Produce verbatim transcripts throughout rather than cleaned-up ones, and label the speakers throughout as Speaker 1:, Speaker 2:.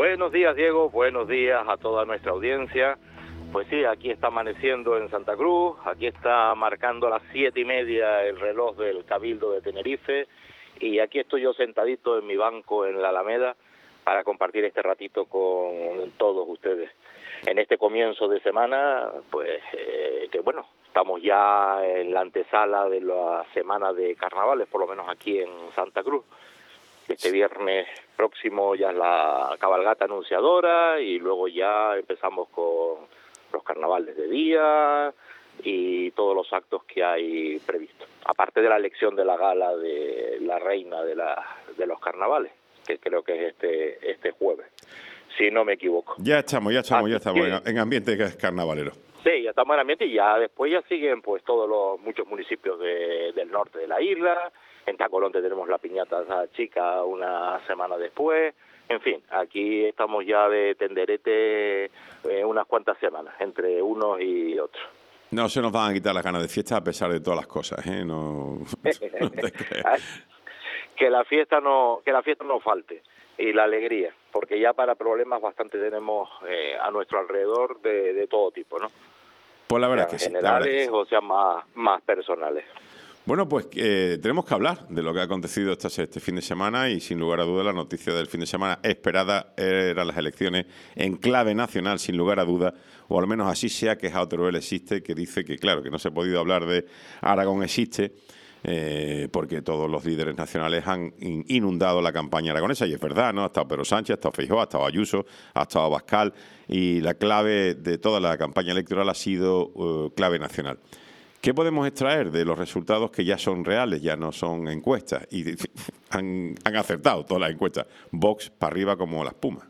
Speaker 1: Buenos días, Diego, buenos días a toda nuestra audiencia. Pues sí, aquí está amaneciendo en Santa Cruz, aquí está marcando a las siete y media el reloj del Cabildo de Tenerife, y aquí estoy yo sentadito en mi banco en la Alameda para compartir este ratito con todos ustedes. En este comienzo de semana, pues eh, que bueno, estamos ya en la antesala de la semana de carnavales, por lo menos aquí en Santa Cruz. Este viernes próximo ya es la cabalgata anunciadora y luego ya empezamos con los carnavales de día y todos los actos que hay previstos. Aparte de la elección de la gala de la reina de, la, de los carnavales, que creo que es este, este jueves, si no me equivoco.
Speaker 2: Ya estamos, ya estamos,
Speaker 1: Así
Speaker 2: ya estamos
Speaker 1: que,
Speaker 2: en, en ambiente carnavalero.
Speaker 1: Sí, ya estamos en ambiente y ya después ya siguen pues todos los muchos municipios de, del norte de la isla. En Tacolonte tenemos la piñata chica una semana después. En fin, aquí estamos ya de tenderete eh, unas cuantas semanas, entre unos y otros.
Speaker 2: No se nos van a quitar las ganas de fiesta a pesar de todas las cosas, ¿eh? No, no te creas.
Speaker 1: que la fiesta no, que la fiesta no falte y la alegría, porque ya para problemas bastante tenemos eh, a nuestro alrededor de, de todo tipo, ¿no?
Speaker 2: Pues la verdad
Speaker 1: sean
Speaker 2: es que sí,
Speaker 1: generales,
Speaker 2: la verdad es que sí.
Speaker 1: O sean más, más personales.
Speaker 2: Bueno, pues eh, tenemos que hablar de lo que ha acontecido este, este fin de semana y sin lugar a dudas la noticia del fin de semana esperada eran las elecciones en clave nacional, sin lugar a dudas, o al menos así se ha quejado Teruel Existe, que dice que claro, que no se ha podido hablar de Aragón Existe, eh, porque todos los líderes nacionales han inundado la campaña aragonesa, y es verdad, ¿no? Ha estado Pedro Sánchez, ha estado Feijóo, ha estado Ayuso, ha estado Abascal, y la clave de toda la campaña electoral ha sido uh, clave nacional. ¿Qué podemos extraer de los resultados que ya son reales, ya no son encuestas? Y han, han acertado todas las encuestas. Vox para arriba como la espuma.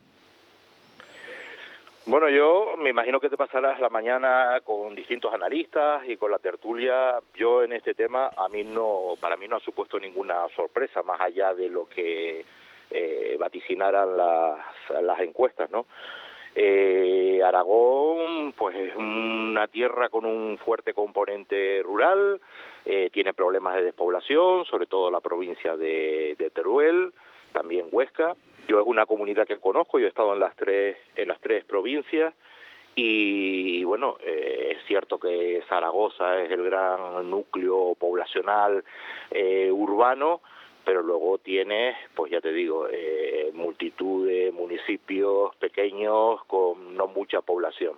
Speaker 1: Bueno, yo me imagino que te pasarás la mañana con distintos analistas y con la tertulia. Yo en este tema, a mí no, para mí no ha supuesto ninguna sorpresa, más allá de lo que eh, vaticinaran las, las encuestas, ¿no? Eh, Aragón, pues es una tierra con un fuerte componente rural, eh, tiene problemas de despoblación, sobre todo la provincia de, de Teruel, también Huesca. Yo es una comunidad que conozco, yo he estado en las tres en las tres provincias y bueno, eh, es cierto que Zaragoza es el gran núcleo poblacional eh, urbano, pero luego tienes, pues ya te digo, eh, multitud de municipios pequeños con no mucha población.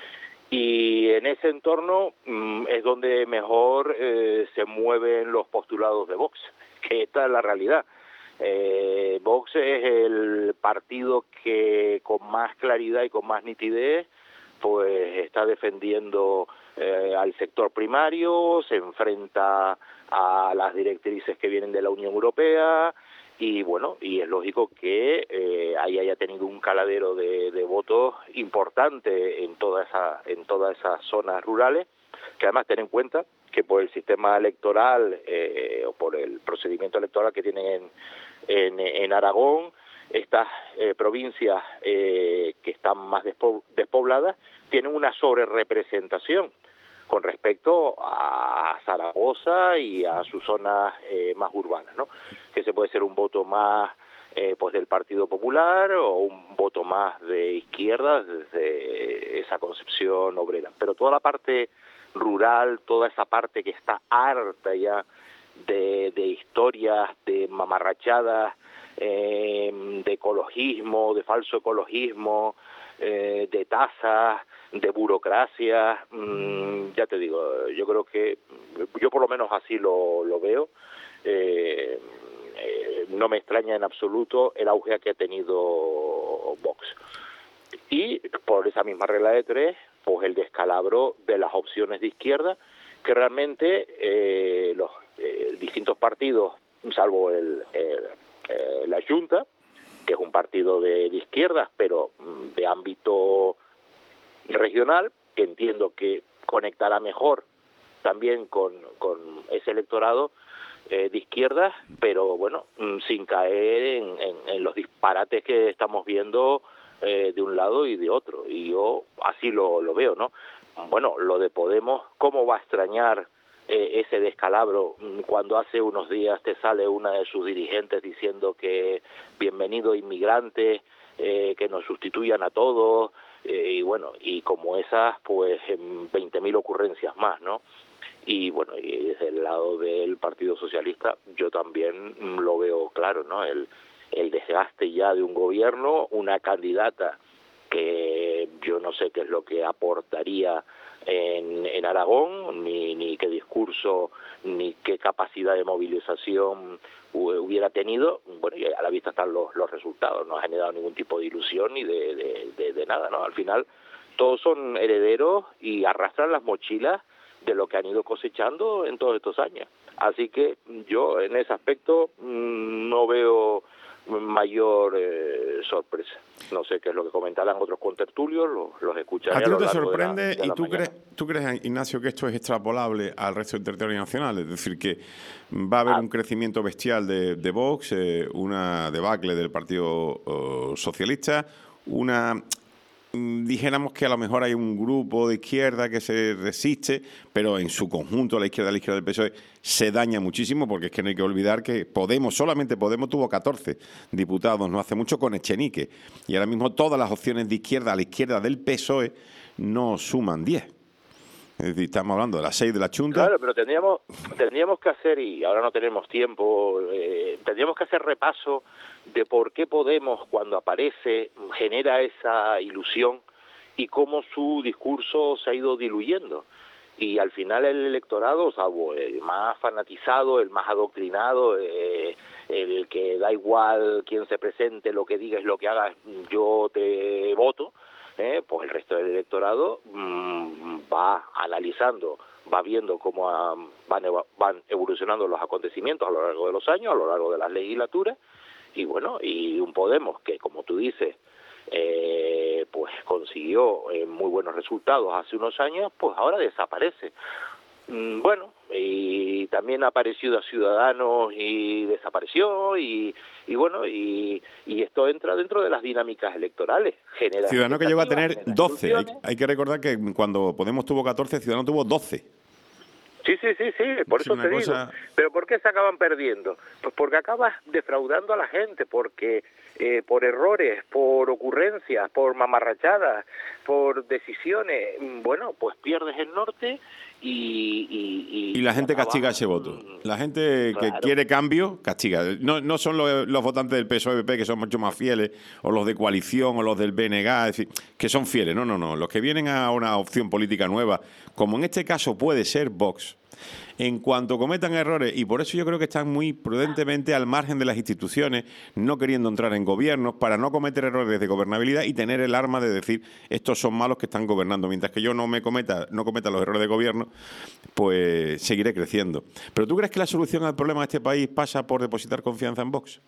Speaker 1: Y en ese entorno mmm, es donde mejor eh, se mueven los postulados de Vox, que esta es la realidad. Eh, Vox es el partido que con más claridad y con más nitidez pues está defendiendo eh, al sector primario, se enfrenta a las directrices que vienen de la Unión Europea y bueno, y es lógico que eh, ahí haya tenido un caladero de, de votos importante en toda esa, en todas esas zonas rurales, que además ten en cuenta que por el sistema electoral eh, o por el procedimiento electoral que tienen en, en, en Aragón, estas eh, provincias eh, que están más despo despobladas tienen una sobrerepresentación con respecto a Zaragoza y a sus zonas eh, más urbanas, ¿no? Que se puede ser un voto más eh, pues del Partido Popular o un voto más de izquierda desde esa concepción obrera. Pero toda la parte rural, toda esa parte que está harta ya de, de historias, de mamarrachadas, eh, de ecologismo, de falso ecologismo, eh, de tasas, de burocracia, mmm, ya te digo, yo creo que, yo por lo menos así lo, lo veo, eh, eh, no me extraña en absoluto el auge que ha tenido Vox. Y por esa misma regla de tres, pues el descalabro de las opciones de izquierda, que realmente eh, los eh, distintos partidos, salvo el, el, eh, la Junta, que es un partido de, de izquierdas, pero de ámbito regional, que entiendo que conectará mejor también con, con ese electorado eh, de izquierdas, pero bueno, sin caer en, en, en los disparates que estamos viendo eh, de un lado y de otro, y yo así lo, lo veo, ¿no? Bueno, lo de Podemos, ¿cómo va a extrañar eh, ese descalabro cuando hace unos días te sale una de sus dirigentes diciendo que bienvenido inmigrante, eh, que nos sustituyan a todos, eh, y bueno, y como esas, pues veinte mil ocurrencias más, ¿no? Y bueno, y desde el lado del Partido Socialista yo también lo veo claro, ¿no? El, el desgaste ya de un gobierno, una candidata que yo no sé qué es lo que aportaría en, en Aragón, ni, ni qué discurso, ni qué capacidad de movilización hubiera tenido. Bueno, y a la vista están los, los resultados, no ha generado ningún tipo de ilusión ni de, de, de, de nada, ¿no? Al final todos son herederos y arrastran las mochilas de lo que han ido cosechando en todos estos años. Así que yo en ese aspecto mmm, no veo mayor eh, sorpresa. No sé qué es lo que comentarán otros contertulios, los, los escucharé.
Speaker 2: ¿A ti no
Speaker 1: a lo
Speaker 2: te
Speaker 1: largo
Speaker 2: sorprende
Speaker 1: de la, de
Speaker 2: y
Speaker 1: la
Speaker 2: tú
Speaker 1: mañana.
Speaker 2: crees, tú crees, Ignacio, que esto es extrapolable al resto del territorio nacional? Es decir, que va a haber ah. un crecimiento bestial de, de Vox, eh, una debacle del Partido uh, Socialista, una... dijéramos que a lo mejor hay un grupo de izquierda que se resiste, pero en su conjunto la izquierda, la izquierda del P S O E se daña muchísimo, porque es que no hay que olvidar que Podemos, solamente Podemos tuvo catorce diputados no hace mucho con Echenique, y ahora mismo todas las opciones de izquierda a la izquierda del P S O E no suman diez. Es decir, estamos hablando de las seis de la Chunta.
Speaker 1: Claro, pero tendríamos, tendríamos que hacer, y ahora no tenemos tiempo, eh, tendríamos que hacer repaso de por qué Podemos, cuando aparece, genera esa ilusión y cómo su discurso se ha ido diluyendo. Y al final el electorado, salvo el más fanatizado, el más adoctrinado, eh, el que da igual quién se presente, lo que digas, lo que hagas, yo te voto, Eh, pues el resto del electorado mmm, va analizando, va viendo cómo uh, van, van evolucionando los acontecimientos a lo largo de los años, a lo largo de las legislaturas, y bueno, y un Podemos que, como tú dices, eh, pues consiguió eh, muy buenos resultados hace unos años, pues ahora desaparece. Mm, bueno, y también ha aparecido a Ciudadanos y desapareció, y, y bueno, y, y esto entra dentro de las dinámicas electorales. Genera
Speaker 2: Ciudadanos que llegó a tener doce, hay, hay que recordar que cuando Podemos tuvo catorce, Ciudadanos tuvo doce.
Speaker 1: Sí, sí, sí, sí, por eso te digo. ¿Pero por qué se acaban perdiendo? Pues porque acabas defraudando a la gente, porque eh, por errores, por ocurrencias, por mamarrachadas, por decisiones, bueno, pues pierdes el norte y... Y,
Speaker 2: y, y la gente acaba, castiga ese voto. La gente claro. que quiere cambio, castiga. No, no son los, los votantes del P S O E P P que son mucho más fieles, o los de coalición, o los del B N G, es decir, que son fieles. No, no, no. Los que vienen a una opción política nueva, como en este caso puede ser Vox, en cuanto cometan errores, y por eso yo creo que están muy prudentemente al margen de las instituciones, no queriendo entrar en gobiernos, para no cometer errores de gobernabilidad y tener el arma de decir, estos son malos que están gobernando, mientras que yo no me cometa, no cometa los errores de gobierno, pues seguiré creciendo. ¿Pero tú crees que la solución al problema de este país pasa por depositar confianza en Vox?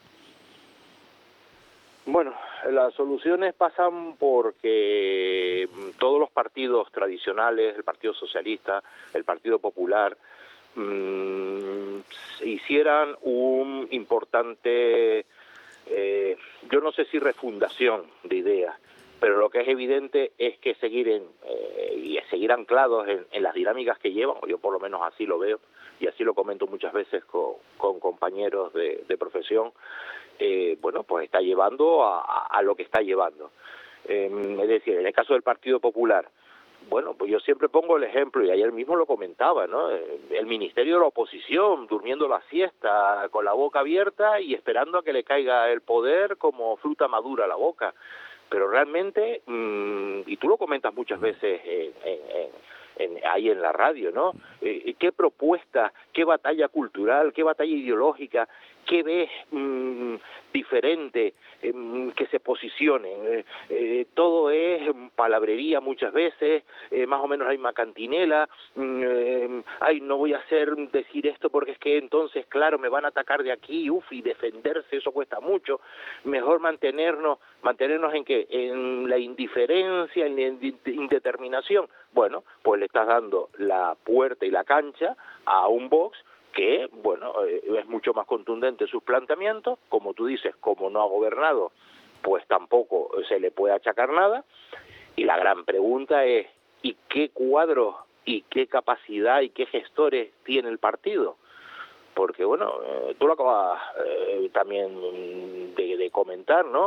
Speaker 1: Bueno, las soluciones pasan porque todos los partidos tradicionales, el Partido Socialista, el Partido Popular, mmm, hicieran un importante, eh, yo no sé si refundación de ideas, pero lo que es evidente es que seguir en, eh, y seguir anclados en, en las dinámicas que llevan, o yo por lo menos así lo veo, y así lo comento muchas veces con, con compañeros de, de profesión, eh, bueno, pues está llevando a, a, a lo que está llevando. Eh, es decir, en el caso del Partido Popular, bueno, pues yo siempre pongo el ejemplo, y ayer mismo lo comentaba, ¿no? El Ministerio de la Oposición, durmiendo la siesta, con la boca abierta y esperando a que le caiga el poder como fruta madura a la boca. Pero realmente, mmm, y tú lo comentas muchas veces en, en, en, en, ahí en la radio, ¿no? Eh, ¿Qué propuesta, qué batalla cultural, qué batalla ideológica, qué ves mmm, diferente eh, que se posicione? Eh, eh, todo es palabrería muchas veces, eh, más o menos hay macantinela, eh, ay, no voy a hacer decir esto porque es que entonces, claro, me van a atacar de aquí, uf, y defenderse, eso cuesta mucho. Mejor mantenernos, mantenernos en que en la indiferencia, en la indeterminación. Bueno, pues le estás dando la puerta y la cancha a un Vox que, bueno, eh, es mucho más contundente sus planteamientos, como tú dices, como no ha gobernado, pues tampoco se le puede achacar nada, y la gran pregunta es, ¿y qué cuadros, y qué capacidad, y qué gestores tiene el partido? Porque, bueno, eh, tú lo acabas eh, también de, de comentar, ¿no?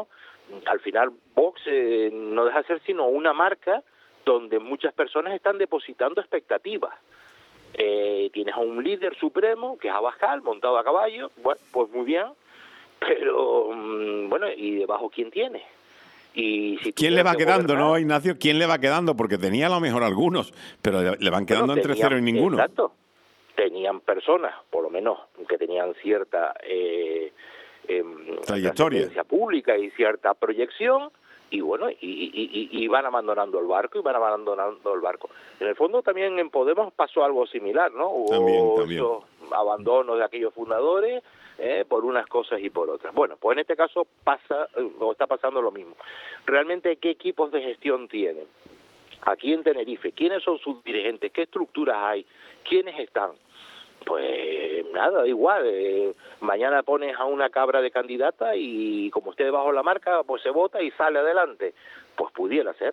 Speaker 1: al final Vox eh, no deja de ser sino una marca donde muchas personas están depositando expectativas. Eh, tienes a un líder supremo, que es Abascal, montado a caballo, bueno, pues muy bien, pero, mm, bueno, ¿y debajo quién tiene? Y si
Speaker 2: ¿Quién le va quedando,
Speaker 1: gobernar,
Speaker 2: no, Ignacio? ¿Quién le va quedando? Porque tenía a lo mejor algunos, pero le, le van quedando
Speaker 1: bueno,
Speaker 2: entre
Speaker 1: tenían,
Speaker 2: cero y ninguno.
Speaker 1: Exacto. Tenían personas, por lo menos, que tenían cierta eh, eh,
Speaker 2: trayectoria
Speaker 1: trascendencia pública y cierta proyección, y bueno, y, y, y, y van abandonando el barco, y van abandonando el barco. En el fondo también en Podemos pasó algo similar, ¿no? Hubo
Speaker 2: También, también.
Speaker 1: esos abandonos de aquellos fundadores, eh, por unas cosas y por otras. Bueno, pues en este caso pasa, o está pasando lo mismo. Realmente, ¿qué equipos de gestión tienen? Aquí en Tenerife, ¿quiénes son sus dirigentes? ¿Qué estructuras hay? ¿Quiénes están? Pues nada, da igual. Eh, mañana pones a una cabra de candidata y como esté debajo de la marca, pues se vota y sale adelante. Pues pudiera ser.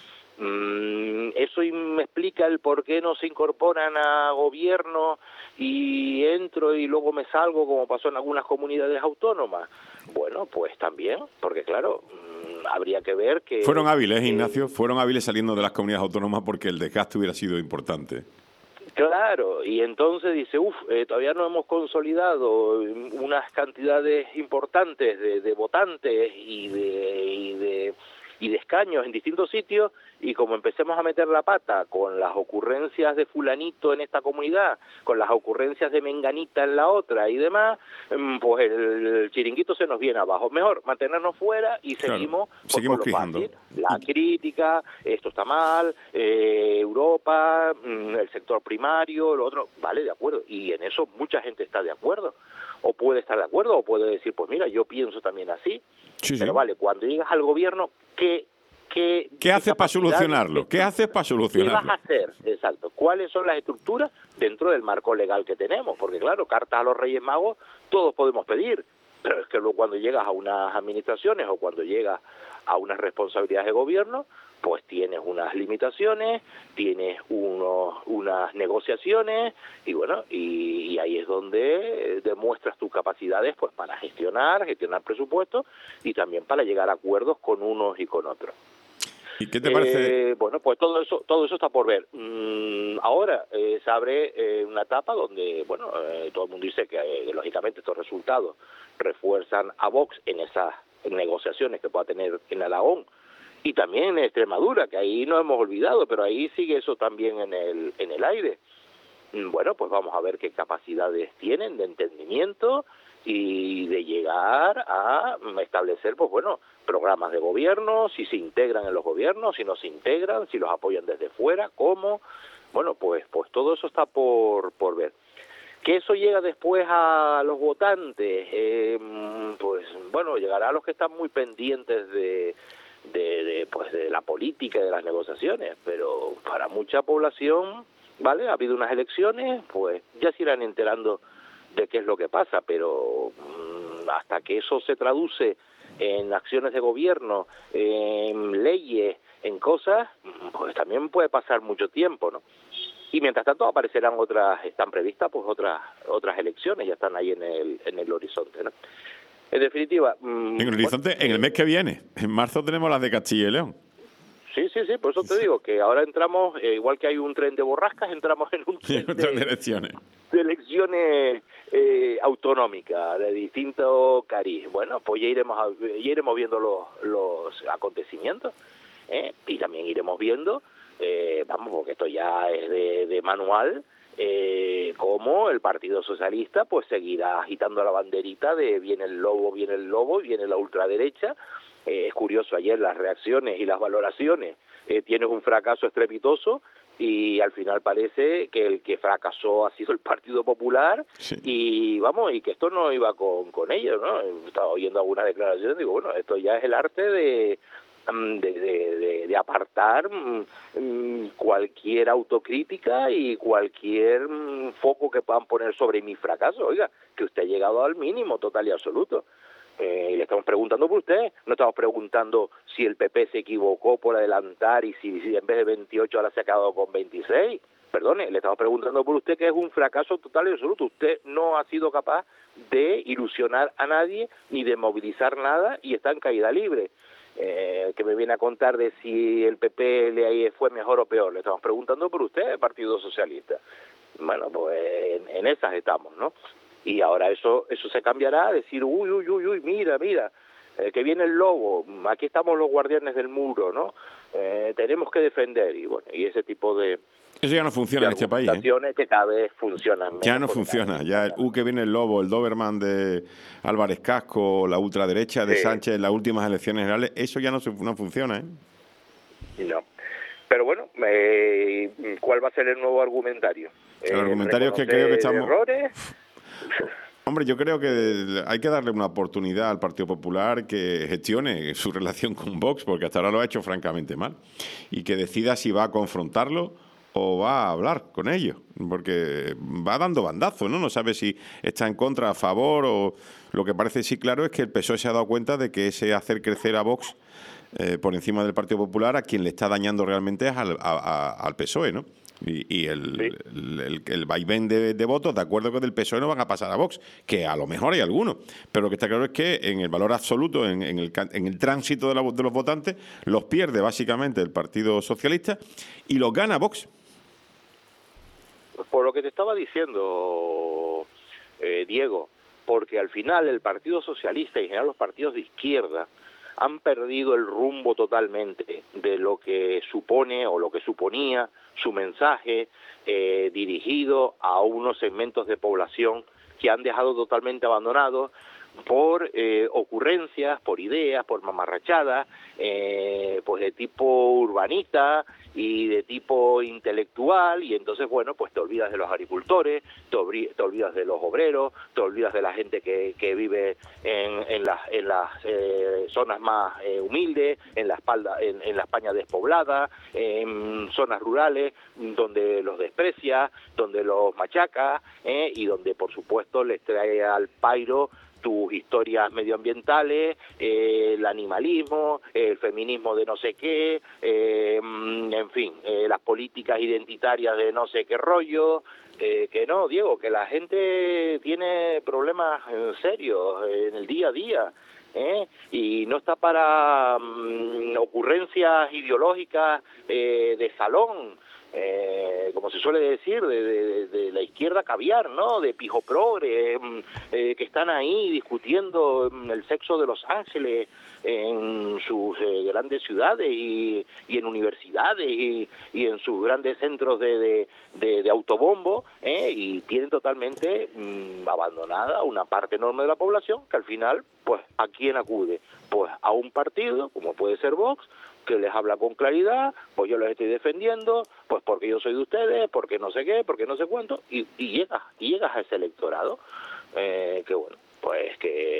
Speaker 1: Mm, eso me explica el por qué no se incorporan a gobierno y entro y luego me salgo, como pasó en algunas comunidades autónomas. Bueno, pues también, porque claro, mmm, habría que ver que...
Speaker 2: Fueron hábiles,
Speaker 1: que,
Speaker 2: Ignacio, fueron hábiles saliendo de las comunidades autónomas porque el desgaste hubiera sido importante.
Speaker 1: Claro, y entonces dice, uff, eh, todavía no hemos consolidado unas cantidades importantes de, de votantes y de, y de y de escaños en distintos sitios, y como empecemos a meter la pata con las ocurrencias de fulanito en esta comunidad, con las ocurrencias de menganita en la otra y demás, pues el, el chiringuito se nos viene abajo. Mejor mantenernos fuera y
Speaker 2: claro,
Speaker 1: seguimos, pues,
Speaker 2: seguimos
Speaker 1: con lo
Speaker 2: quejando.
Speaker 1: fácil. La crítica, esto está mal, eh, Europa, el sector primario, lo otro, vale, de acuerdo, y en eso mucha gente está de acuerdo, o puede estar de acuerdo, o puede decir, pues mira, yo pienso también así,
Speaker 2: sí,
Speaker 1: pero
Speaker 2: sí.
Speaker 1: vale, cuando llegas al gobierno, ¿qué, qué,
Speaker 2: ¿Qué haces para solucionarlo? ¿Qué haces para
Speaker 1: ¿Qué
Speaker 2: solucionarlo?
Speaker 1: vas a hacer? Exacto. ¿Cuáles son las estructuras dentro del marco legal que tenemos? Porque claro, cartas a los Reyes Magos todos podemos pedir, pero es que luego cuando llegas a unas administraciones o cuando llegas a unas responsabilidades de gobierno, pues tienes unas limitaciones, tienes unos, unas negociaciones y bueno, y, y ahí es donde demuestras tus capacidades pues para gestionar, gestionar presupuestos y también para llegar a acuerdos con unos y con otros.
Speaker 2: ¿Y qué te parece?
Speaker 1: Eh, bueno, pues todo eso, todo eso está por ver. Mm, ahora eh, se abre eh, una etapa donde, bueno, eh, todo el mundo dice que eh, lógicamente estos resultados refuerzan a Vox en esas negociaciones que pueda tener en Aragón y también en Extremadura, que ahí no hemos olvidado, pero ahí sigue eso también en el en el aire. Mm, bueno, pues vamos a ver qué capacidades tienen de entendimiento y de llegar a establecer, pues bueno, programas de gobierno, si se integran en los gobiernos, si no se integran, si los apoyan desde fuera, cómo, bueno, pues pues todo eso está por por ver. Que eso llega después a los votantes, eh, pues bueno, llegará a los que están muy pendientes de, de, de pues de la política y de las negociaciones, pero para mucha población, ¿vale? Ha habido unas elecciones, pues ya se irán enterando de qué es lo que pasa, pero mmm, hasta que eso se traduce en acciones de gobierno, en leyes, en cosas, pues también puede pasar mucho tiempo, ¿no? Y mientras tanto aparecerán otras, están previstas pues otras otras elecciones, ya están ahí en el en el horizonte, ¿no? En definitiva... Mmm,
Speaker 2: en el horizonte, bueno, en el mes que viene, en marzo tenemos las de Castilla y León.
Speaker 1: Sí, sí, sí, por eso te digo que ahora entramos, eh, igual que hay un tren de borrascas, entramos en un tren de,
Speaker 2: de elecciones.
Speaker 1: De elecciones eh, autonómicas, de distinto cariz. Bueno, pues ya iremos, a, ya iremos viendo los, los acontecimientos, ¿eh? Y también iremos viendo, eh, vamos, porque esto ya es de, de manual, eh, cómo el Partido Socialista pues seguirá agitando la banderita de viene el lobo, viene el lobo, viene la ultraderecha. Eh, es curioso, ayer las reacciones y las valoraciones, eh, tienes un fracaso estrepitoso y al final parece que el que fracasó ha sido el Partido Popular, sí. Y vamos, y que esto no iba con, con ellos, ¿no? Estaba oyendo algunas declaraciones, digo, bueno, esto ya es el arte de, de, de, de, de apartar um, cualquier autocrítica y cualquier um, foco que puedan poner sobre mi fracaso. Oiga, que usted ha llegado al mínimo total y absoluto. Eh, y le estamos preguntando por usted, no estamos preguntando si el P P se equivocó por adelantar y si, si en vez de veintiocho ahora se ha quedado con veintiséis. Perdone, le estamos preguntando por usted, que es un fracaso total y absoluto. Usted no ha sido capaz de ilusionar a nadie ni de movilizar nada y está en caída libre. eh, que me viene a contar de si el P P le fue mejor o peor. Le estamos preguntando por usted, el Partido Socialista. Bueno, pues en, en esas estamos, ¿no? Y ahora eso eso se cambiará a decir, uy, uy, uy, uy, mira, mira, eh, que viene el lobo, aquí estamos los guardianes del muro, ¿no? Eh, tenemos que defender, y bueno, y ese tipo de...
Speaker 2: Eso ya no funciona en este país, ¿eh?
Speaker 1: Que cada vez funcionan menos.
Speaker 2: Ya no funciona. Ya el U que viene el lobo, el Doberman de Álvarez Casco, la ultraderecha de sí. Sánchez en las últimas elecciones generales, eso ya no, no funciona, ¿eh?
Speaker 1: No. Pero bueno, eh, ¿cuál va a ser el nuevo argumentario?
Speaker 2: El argumentario es que creo que estamos... ¿Errores? Hombre, yo creo que hay que darle una oportunidad al Partido Popular que gestione su relación con Vox, porque hasta ahora lo ha hecho francamente mal, y que decida si va a confrontarlo o va a hablar con ellos, porque va dando bandazos, ¿no? No sabe si está en contra, a favor, o lo que parece sí claro es que el P S O E se ha dado cuenta de que ese hacer crecer a Vox eh, por encima del Partido Popular, a quien le está dañando realmente es al, a, a, al P S O E, ¿no? Y, y el, sí. el, el, el vaivén de, de votos, de acuerdo con el P S O E, no van a pasar a Vox, que a lo mejor hay algunos, pero lo que está claro es que en el valor absoluto, en, en, el, en el tránsito de, la, de los votantes, los pierde básicamente el Partido Socialista y los gana Vox.
Speaker 1: Por lo que te estaba diciendo, eh, Diego, porque al final el Partido Socialista y en general los partidos de izquierda han perdido el rumbo totalmente de lo que supone o lo que suponía su mensaje eh, dirigido a unos segmentos de población que han dejado totalmente abandonados por eh, ocurrencias, por ideas, por mamarrachadas, eh, pues de tipo urbanista y de tipo intelectual, y entonces, bueno, pues te olvidas de los agricultores, te, olvi te olvidas de los obreros, te olvidas de la gente que, que vive en, en las, en las eh, zonas más eh, humildes, en la espalda, en, en la España despoblada, en zonas rurales donde los desprecia, donde los machaca, eh, y donde, por supuesto, les trae al pairo tus historias medioambientales, eh, el animalismo, el feminismo de no sé qué, eh, en fin, eh, las políticas identitarias de no sé qué rollo, eh, que no, Diego, que la gente tiene problemas serios en el día a día, ¿eh? Y no está para um, ocurrencias ideológicas eh, de salón, Eh, como se suele decir, de, de, de la izquierda caviar, ¿no? De pijo progre, eh, que están ahí discutiendo el sexo de los ángeles en sus eh, grandes ciudades y, y en universidades y, y en sus grandes centros de, de, de, de autobombo, ¿eh? Y tienen totalmente mmm, abandonada una parte enorme de la población que al final, pues, ¿a quién acude? Pues a un partido, como puede ser Vox, que les habla con claridad, pues yo los estoy defendiendo, pues porque yo soy de ustedes, porque no sé qué, porque no sé cuánto, y, y llegas, y llegas a ese electorado, eh, que bueno, pues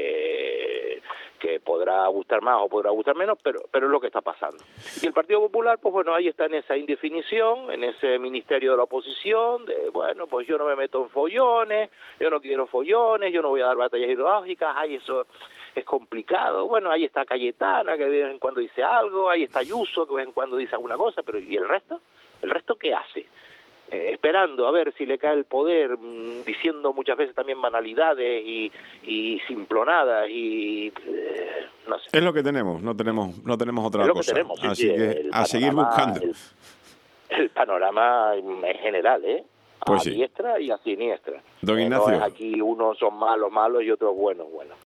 Speaker 1: que, que podrá gustar más o podrá gustar menos, pero, pero es lo que está pasando. Y el Partido Popular, pues bueno, ahí está en esa indefinición, en ese ministerio de la oposición, de bueno, pues yo no me meto en follones, yo no quiero follones, yo no voy a dar batallas ideológicas, ay, eso es complicado. Bueno, ahí está Cayetana, que de vez en cuando dice algo, ahí está Ayuso, que de vez en cuando dice alguna cosa, pero ¿y el resto? ¿El resto qué hace? Eh, esperando a ver si le cae el poder, mmm, diciendo muchas veces también banalidades y, y simplonadas y eh, no sé.
Speaker 2: Es lo que tenemos, no tenemos no tenemos otra
Speaker 1: es lo
Speaker 2: cosa.
Speaker 1: Que tenemos, sí,
Speaker 2: Así
Speaker 1: sí,
Speaker 2: que a seguir buscando.
Speaker 1: El, el panorama en general, ¿eh?
Speaker 2: Pues
Speaker 1: a
Speaker 2: sí.
Speaker 1: diestra y a siniestra.
Speaker 2: Don
Speaker 1: eh,
Speaker 2: Ignacio.
Speaker 1: No es aquí unos son malos, malos y otros buenos, buenos.